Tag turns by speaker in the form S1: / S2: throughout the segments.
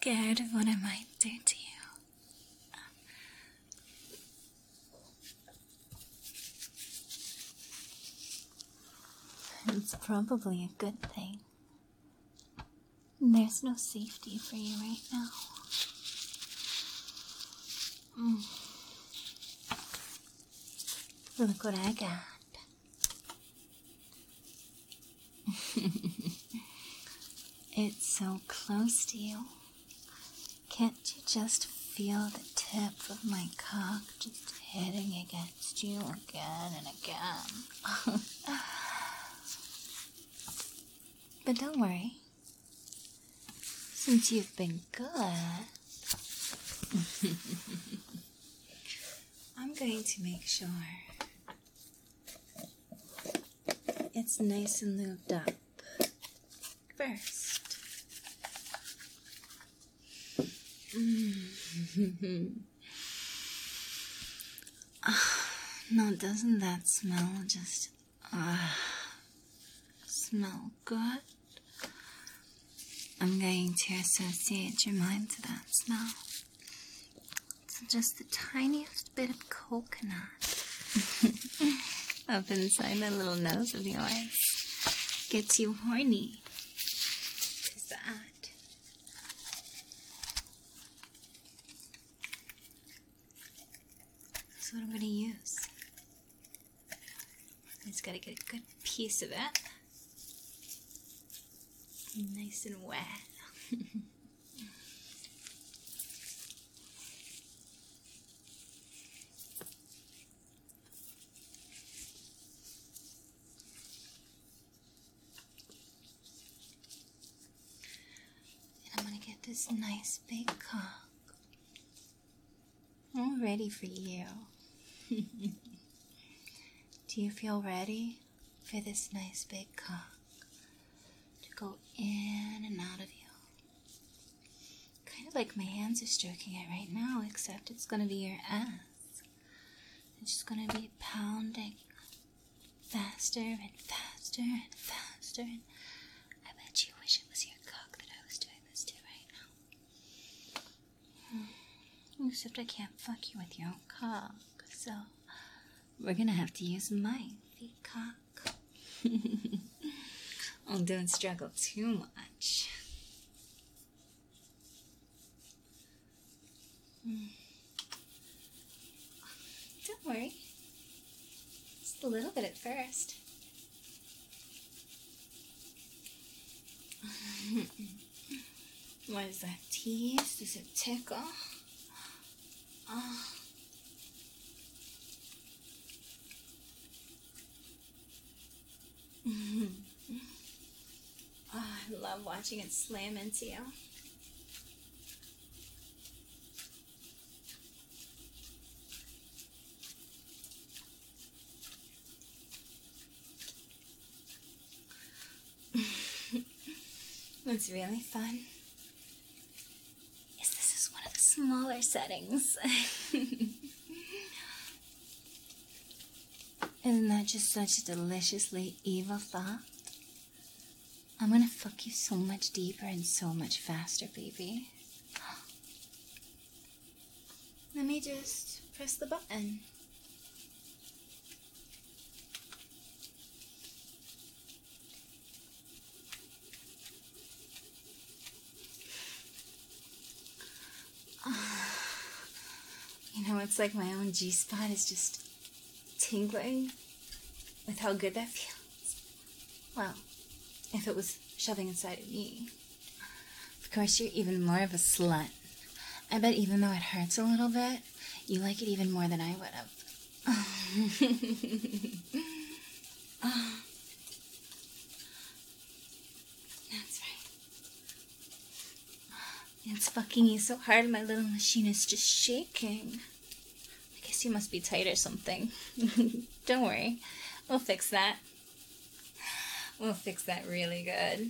S1: scared of what I might do to you. It's probably a good thing. There's no safety for you right now. Look what I got. It's so close to you. Can't you just feel the tip of my cock just hitting against you again and again? But don't worry. Since you've been good, I'm going to make sure it's nice and lubed up first. No, doesn't that smell just smell good? I'm going to associate your mind to that smell. It's just the tiniest bit of coconut up inside that little nose of yours. Gets you horny. Is that? That's what I'm going to use. I just got to get a good piece of it. Nice and wet. And I'm gonna get this nice big cock all ready for you. Do you feel ready for this nice big cock to go in and out of you? Kind of like my hands are stroking it right now, except it's gonna be your ass. It's just gonna be pounding faster and faster and faster. And I bet you wish it was your cock that I was doing this to right now. Except I can't fuck you with your own cock, so we're gonna have to use my feet cock. Oh, don't struggle too much. Don't worry. Just a little bit at first. What is that? Tease? Does it tickle? Oh. Oh, I love watching it slam into you. What's really fun is this is one of the smaller settings. Isn't that just such a deliciously evil thought? I'm gonna fuck you so much deeper and so much faster, baby. Let me just press the button. You know, it's like my own G-spot is just tingling with how good that feels. Well, if it was shoving inside of me. Of course, you're even more of a slut. I bet even though it hurts a little bit, you like it even more than I would have. Oh. That's right. It's fucking you so hard, my little machine is just shaking. I guess you must be tight or something. Don't worry. We'll fix that. We'll fix that really good.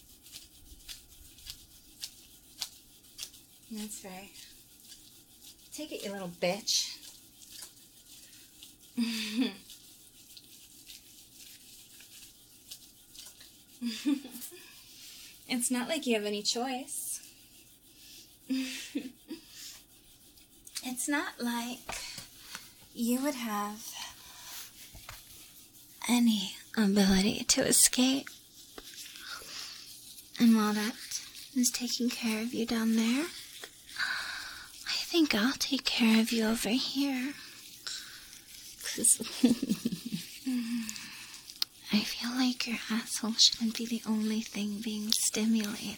S1: That's right. Take it, you little bitch. It's not like you have any choice. It's not like you would have any ability to escape. And while that is taking care of you down there, I think I'll take care of you over here. 'Cause I feel like your asshole shouldn't be the only thing being stimulated.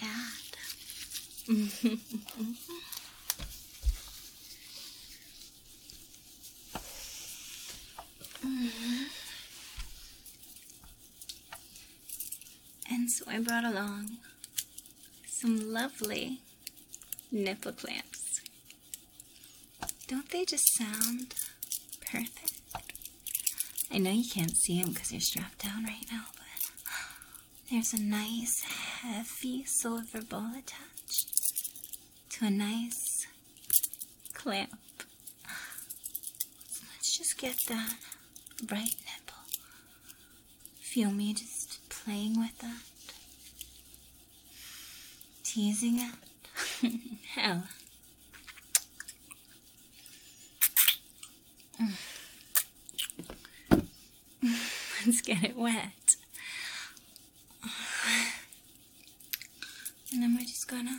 S1: And so I brought along some lovely nipple clamps. Don't they just sound perfect? I know you can't see them because you're strapped down right now, but there's a nice heavy silver ball attached to a nice clamp. So let's just get that right nipple. Feel me just playing with that, teasing it. Hell. Let's get it wet. And then we're just gonna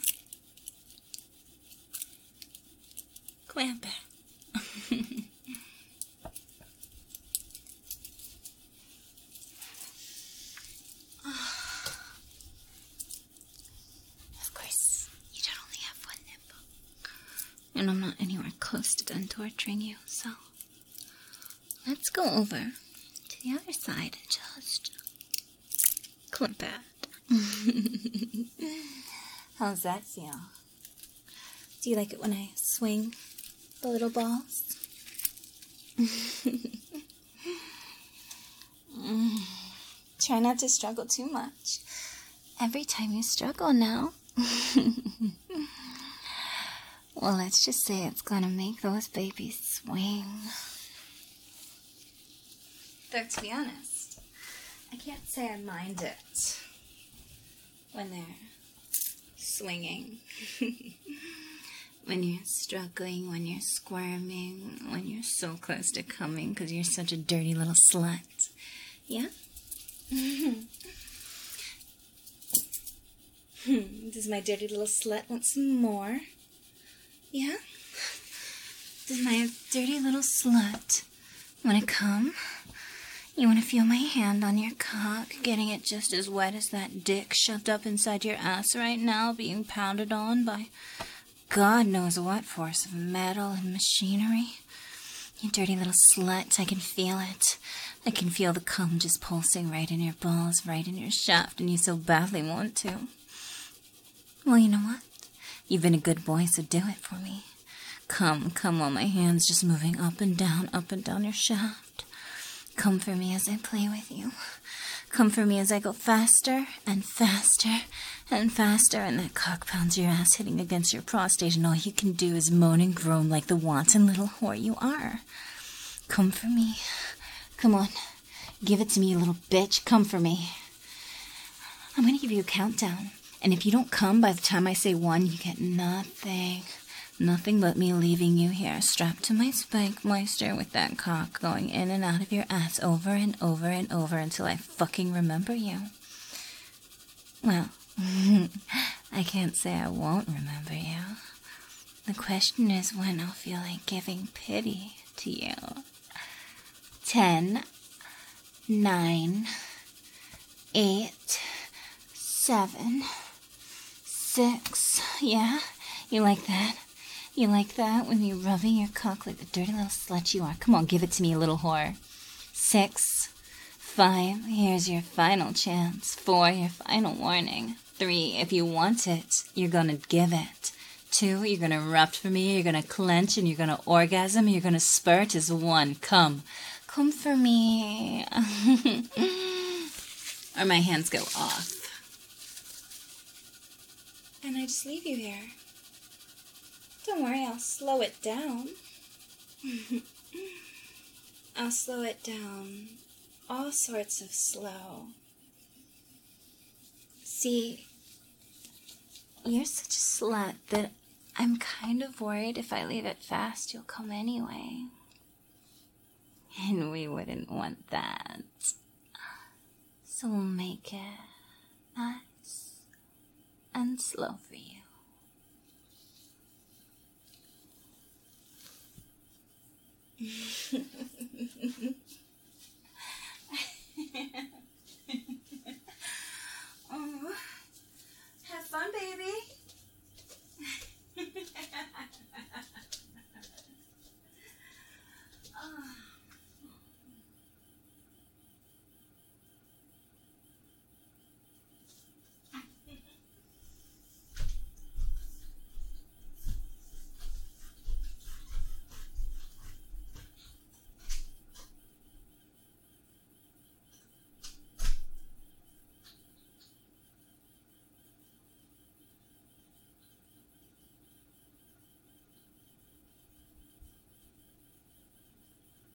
S1: clamp it. Of course, you don't only have one nipple. And I'm not anywhere close to done torturing you, so let's go over to the other side and just clip it. How's that feel? Do you like it when I swing the little balls? Try not to struggle too much. Every time you struggle now, well, let's just say it's gonna make those babies swing. Though, to be honest, I can't say I mind it when they're swinging. When you're struggling, when you're squirming, when you're so close to coming because you're such a dirty little slut. Yeah? Does my dirty little slut want some more? Yeah? Does my dirty little slut want to come? You want to feel my hand on your cock, getting it just as wet as that dick shoved up inside your ass right now, being pounded on by God knows what force of metal and machinery? You dirty little slut, I can feel it. I can feel the cum just pulsing right in your balls, right in your shaft, and you so badly want to. Well, you know what? You've been a good boy, so do it for me. Come while my hand's just moving up and down your shaft. Come for me as I play with you. Come for me as I go faster and faster and faster, and that cock pounds your ass hitting against your prostate, and all you can do is moan and groan like the wanton little whore you are. Come for me. Come on. Give it to me, you little bitch. Come for me. I'm going to give you a countdown. And if you don't come by the time I say 1, you get nothing. Nothing but me leaving you here, strapped to my spike moisture with that cock going in and out of your ass over and over and over until I fucking remember you. Well, I can't say I won't remember you. The question is when I'll feel like giving pity to you. 10, 9, 8, 7, 6. Yeah? You like that? You like that when you're rubbing your cock like the dirty little slut you are? Come on, give it to me, you little whore. 6, 5, here's your final chance. 4, your final warning. 3, if you want it, you're gonna give it. 2, you're gonna erupt for me, you're gonna clench, and you're gonna orgasm, and you're gonna spurt as 1. Come for me. Or my hands go off. And I just leave you here. Don't worry, I'll slow it down. I'll slow it down. All sorts of slow. See, you're such a slut that I'm kind of worried if I leave it fast, you'll come anyway. And we wouldn't want that. So we'll make it nice and slow for you.